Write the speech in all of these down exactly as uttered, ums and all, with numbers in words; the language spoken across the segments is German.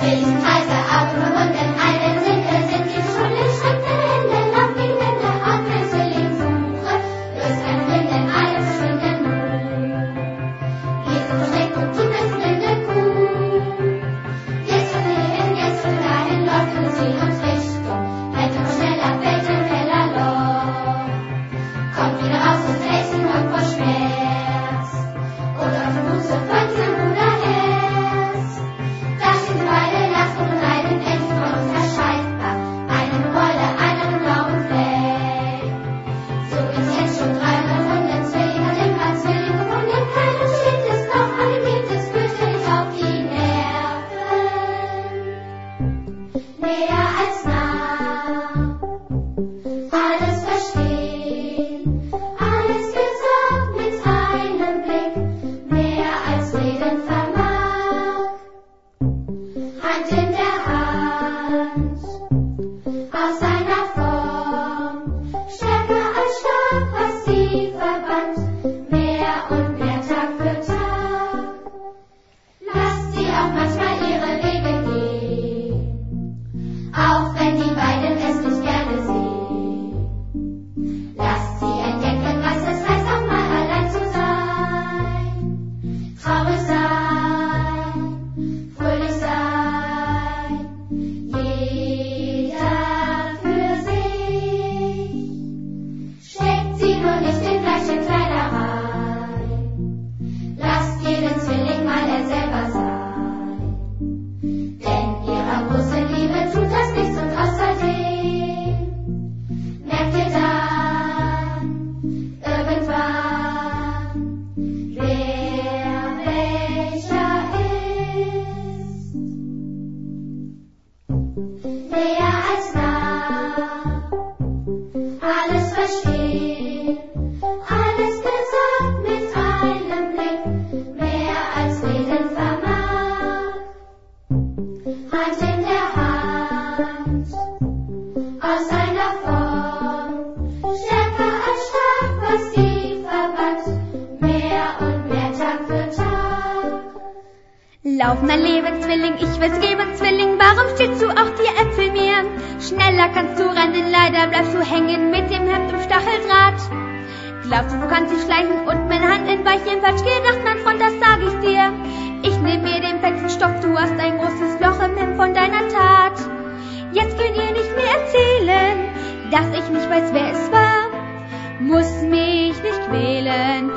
Lauf, mein Lebenszwilling, ich will's geben, Zwilling, warum stehst du auch die Äpfel mir? Schneller kannst du rennen, leider bleibst du hängen mit dem Hemd im Stacheldraht. Glaubst du, du kannst dich schleichen und meine Hand in Weichen falsch gedacht, mein Freund, das sag ich dir. Ich nehm mir den fetzen Stoff, du hast ein großes Loch im Hemd von deiner Tat. Jetzt könnt ihr nicht mehr erzählen, dass ich nicht weiß, wer es war. Muss mich nicht quälen,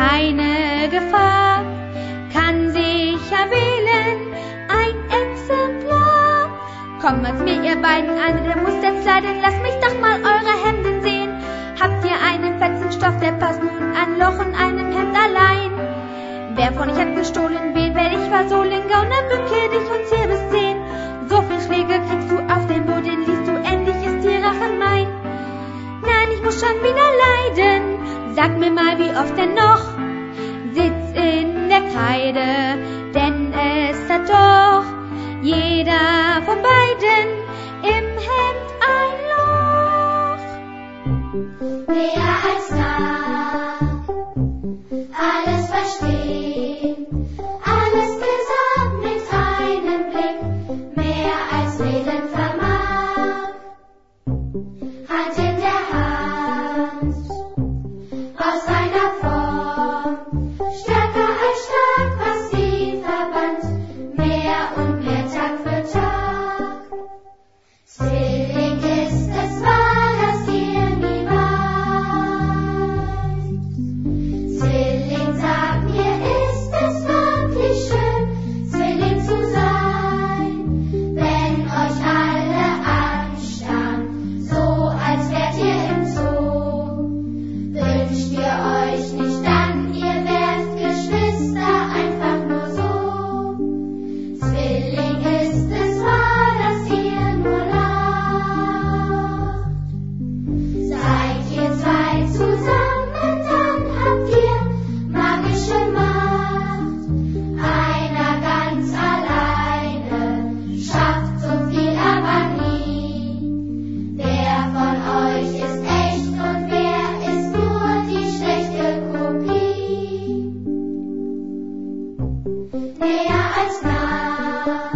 keine Gefahr, kann sicher wählen, ein Exemplar. Kommt mir ihr beiden an, der muss jetzt leiden, lasst mich doch mal eure Hemden sehen. Habt ihr einen fetzen Stoff, der passt nun ein Loch in einem Hemd allein? Wer von euch hat gestohlen, wen werd ich versohlen? Gauner, bücke dich und zähl bis zehn. So viel Schläge kriegst du auf den Boden, liest du, endlich ist die Rache mein. Nein, ich muss schon wieder leiden, sag mir mal, wie oft denn noch? Sitz in der Kreide, denn es hat doch jeder von beiden im Hemd ein Loch. Mehr als nach, alles verstehen, alles gesagt mit einem Blick, mehr als reden vermag. Hand in der Hand, aus einer Form, stärker als stark, was sie verband, mehr und mehr Tag für Tag. Zwilling ist es wahr, dass ihr nie wart. Zwilling, sag mir, ist es wirklich schön, Zwilling zu sein, wenn euch alle anstarren, so als wärt ihr im Zoo. Wünscht ihr euch nicht dann, ihr wärt Geschwister einfach nur so. Zwilling ist es wahr, dass ihr nur lacht. Seid ihr zwei zusammen, dann habt ihr magische Macht. Einer ganz alleine schafft so viel, aber nie. Wer von euch ist echt und wer ist nur die schlechte Kopie? Näher als nah,